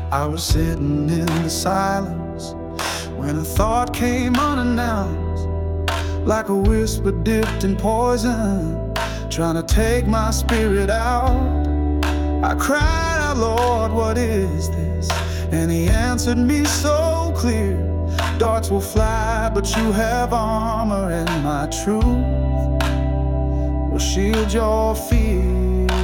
I was sitting in the silence when a thought came unannounced, like a whisper dipped in poison, trying to take my spirit out. I cried out, Lord, what is this? And he answered me so clear: darts will fly, but you have armor, and my truth will shield your fear.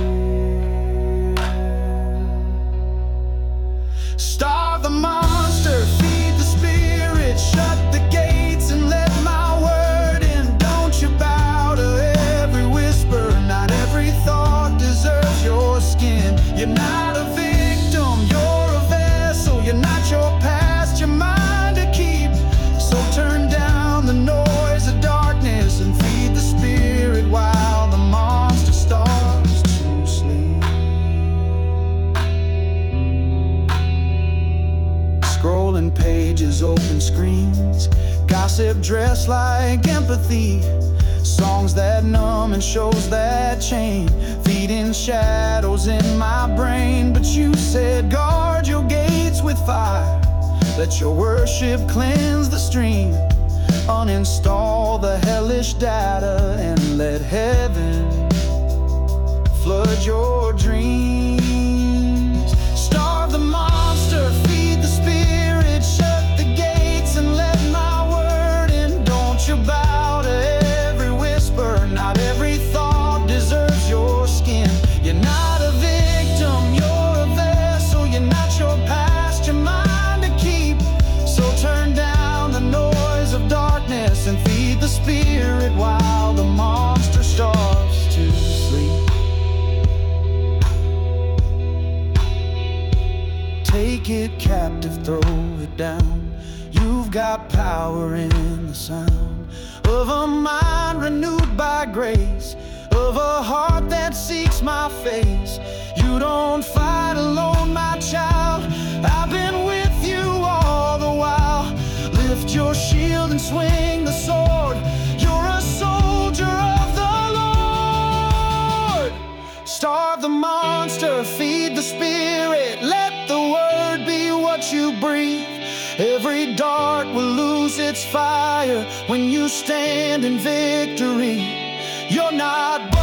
Starve the monster, feed the spirit, shut the gates and let my word in. Don't you bow to every whisper, not every thought deserves your skin. You're not a victim, you're a vessel. You're not your past, your mind to keep. So turn down the noise of darkness and feed the spirit while the monster starts to sleep. Scrolling pages, open screens, gossip dressed like empathy, songs that numb and shows that chain, feeding shadows in my brain. But you said, guard your gates with fire, let your worship cleanse the stream. Uninstall the hellish data and let heaven flood your dreams. Starve the monster, feed the spirit, shut the gates and let my word in. Don't you bow to every whisper, not every thought deserves your skin. You're not a victim, you're a vessel. You're not your past, your mind to keep. So turn down the noise of darkness and feed the spirit while the monster starts to sleep. Take it captive, throw it down. You've got power in the sound of a mind renewed by grace, of a heart that seeks my face. You don't fight alone, my child. I've been with you all the while. Lift your shield and swing the sword. You're a soldier of the Lord. Starve the monster, feed the spirit, let the word be what you breathe. Every dart will lose its fire when you stand in victory. You're not